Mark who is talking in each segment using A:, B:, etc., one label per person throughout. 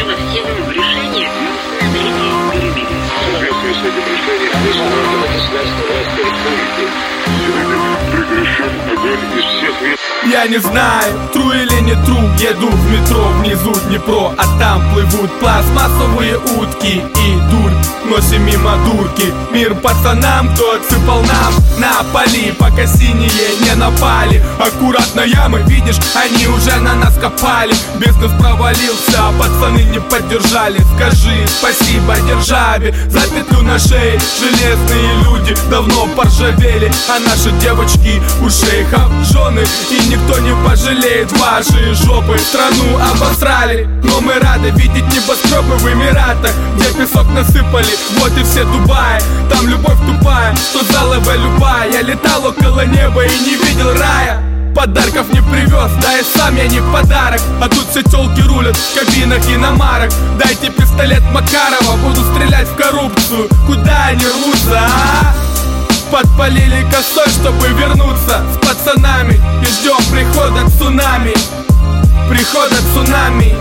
A: в решении на третьей перемирии. В соответствии с этим решением государства власти республики прекращен огонь из всех мест.
B: Я не знаю, тру или не тру, еду в метро, внизу Днепро, а там плывут пластмассовые утки и дурь носим мимо дурки. Мир пацанам, кто отсыпал нам на поли, пока синие не напали. Аккуратно ямы, видишь, они уже на нас копали. Бизнес провалился, а пацаны не поддержали. Скажи спасибо державе за петлю на шее. Железные люди давно поржавели, а наши девочки у шейхов жены. И никто не пожалеет ваши жопы. Страну обосрали, но мы рады видеть небоскребы в Эмиратах, где песок насыпали, вот и все Дубаи. Там любовь тупая, что заловая любая. Я летал около неба и не видел рая. Подарков не привез, да и сам я не подарок. А тут все тёлки рулят в кабинах иномарок. Дайте пистолет Макарова, буду стрелять в коррупцию. Куда они рвутся, а? Подпалили косой, чтобы вернуться с пацанами. И ждем прихода цунами. Прихода цунами.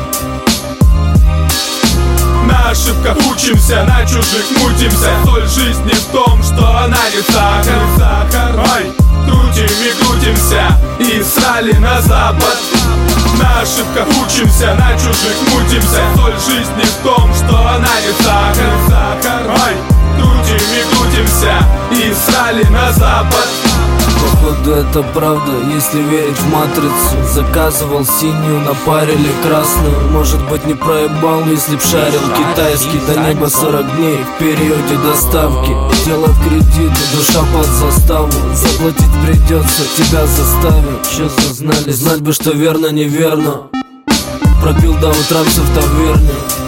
B: На ошибках учимся, на чужих мутимся. Соль жизни в том, что она не сахар. Ай, крутим и крутимся и срали на запад. На ошибках учимся, на чужих мутимся. Соль жизни в том, что она не сахар. Ай, крутим и крутимся и срали на запад.
C: Походу это правда, если верить в матрицу. Заказывал синюю, напарили красную. Может быть не проебал, если б шарил китайский. До неба 40 дней в периоде доставки. Дело в кредиты, душа под заставу. Заплатить придется, тебя заставят. Честно знали, знать бы, что верно, неверно. Пропил до утранца в таверне.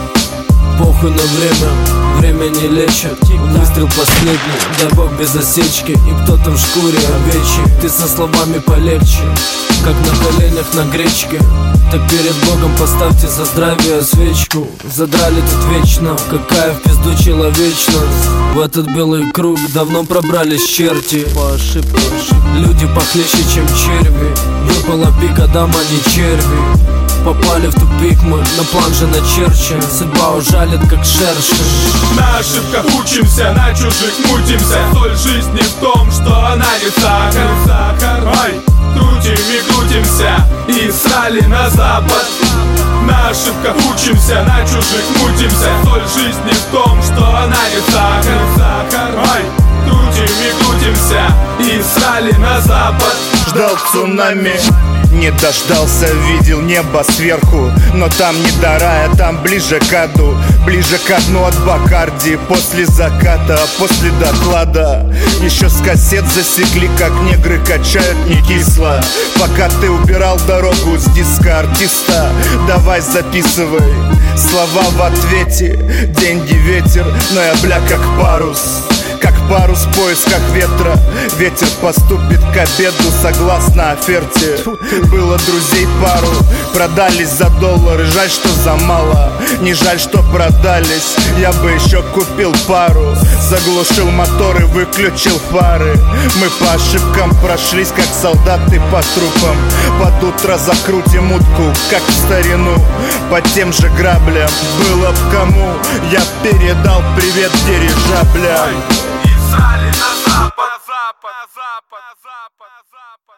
C: Похуй на время, время не лечит. Выстрел последний, дай бог без осечки. И кто-то в шкуре овечьей. Ты со словами полегче, как на коленях на гречке. Так перед Богом поставьте за здравие свечку. Задрали тут вечно, какая в пизду человечность. В этот белый круг давно пробрались черти. По ошибке, люди похлеще, чем черви. Выпала пика, дама, не черви. Попали в тупик мы, на план же начерчен. Судьба ужалит, как шершень.
B: На ошибках учимся, на чужих мутимся. Соль жизни в том, что она не сахар. Ай, крутим и крутимся и срали на запад. На ошибках учимся, на чужих мутимся. Соль жизни в том, что она не сахар. Ай, крутим и крутимся и срали на запад.
D: Ждал цунами, не дождался, видел небо сверху. Но там не до рая, там ближе к аду. Ближе к дну от Бакарди. После заката, после доклада. Еще с кассет засекли, как негры качают не кисло. Пока ты убирал дорогу с диска артиста. Давай записывай слова в ответе. Деньги ветер, но я бля как парус. Как парус в поисках ветра. Ветер поступит к обеду согласно оферте. Было друзей пару, продались за доллары. Жаль, что за мало, не жаль, что продались. Я бы еще купил пару. Заглушил мотор и выключил фары. Мы по ошибкам прошлись, как солдаты по трупам. Под утро закрутим утку, как в старину. По тем же граблям, было б кому. Я передал привет дирижаблям.
B: Срали на запад, запад, запад, запад, запад.